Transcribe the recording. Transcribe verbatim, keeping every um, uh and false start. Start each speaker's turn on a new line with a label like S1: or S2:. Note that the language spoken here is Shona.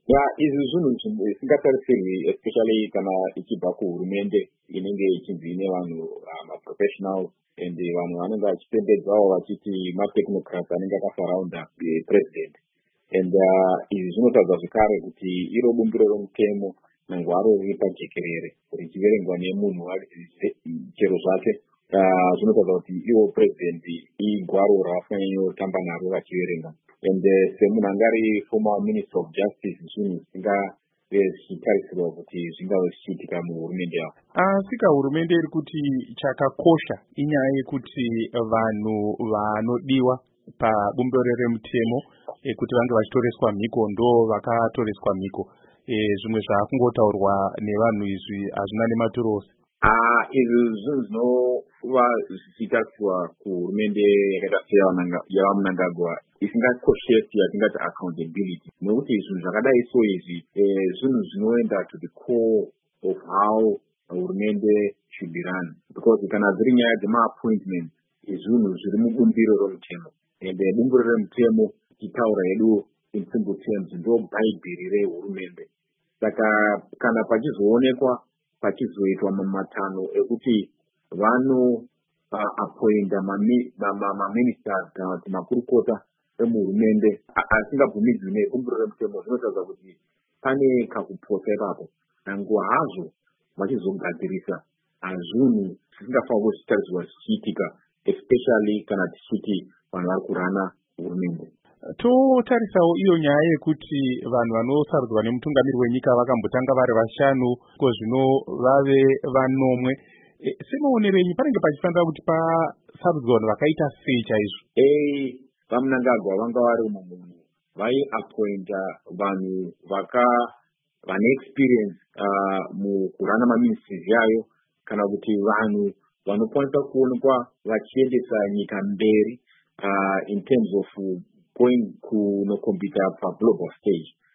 S1: ya izvi zvinhu zvisingatarisirwi especially kana ichibva kuhurumende inenge ichinzi ine vanhu maprofessionals and vanhu vanenge vachipembedzawo vachiti matechnocrats anenge akasaraunda president and izvi zvinotadza zvekare kuti iro bumbiro romutemo nangwaro riri pajekerere richiverengwa nemunhu chero zvake zvinotadza kuti iwo president igwaro ravafanira naro vachiverenga. And semunhu anga ari former minister of justice zvinhu zvisingave zvichitarisirwa kuti zvingave zvichiitika muhurumende yavo.
S2: Asika hurumende iri kuti chakakosha inyaya yekuti vanhu vanodiwa pabumbiro remutemo kuti vange vachitoreswa mhiko ndo vakatoreswa mhiko. Zvimwe zvakungotaurwa nevanhu izvi hazvina nematorosi.
S1: Ah, izvi zvinhu zvinova zvichitarisirwa kuhurumende yakaita seyaMnangagwa isingakoshesi yatingati accountability, nekuti zvinhu zvakadai so izvi zvinhu zvinoenda to the core of how hurumende should be run, because kana dziri nyaya dzema-appointment zvinhu zviri mubumbiro romutemo, and bumbiro romutemo tichitaura hedu in simple terms ndo bhaibheri rehurumende. Saka kana pachizoonekwa pachizoitwa mamatano ekuti vano appointa maministers kana kuti makurukota emuhurumende asingabvumidzwi nebumbiro remutemo, zvinotaridza kuti pane kakuposa ipapo. Nangu hazvo vachizogadzirisa zvinhu zvisingafanira kuzvitarisirwa zvichiitika, especially kana tichiti vanhu vari kurana hurumende.
S2: Totarisawo iyo nyaya yekuti vanhu vanosarudzwa nemutungamiri wenyika vakambotanga vari vashanu kozvino vave vanomwe. Semuonerenyi panenge pachifanira kuti pasarudzwa vanhu vakaita sei chaizvo?
S1: Eh, vaMnangagwa vanga vari munhu vaiappointa vanhu vaka vane experience mukurana maministries yayo, kana kuti vanhu vanokwanisa kuonekwa vachiendesa nyika mberi in terms of going kunokombita paglobal stage.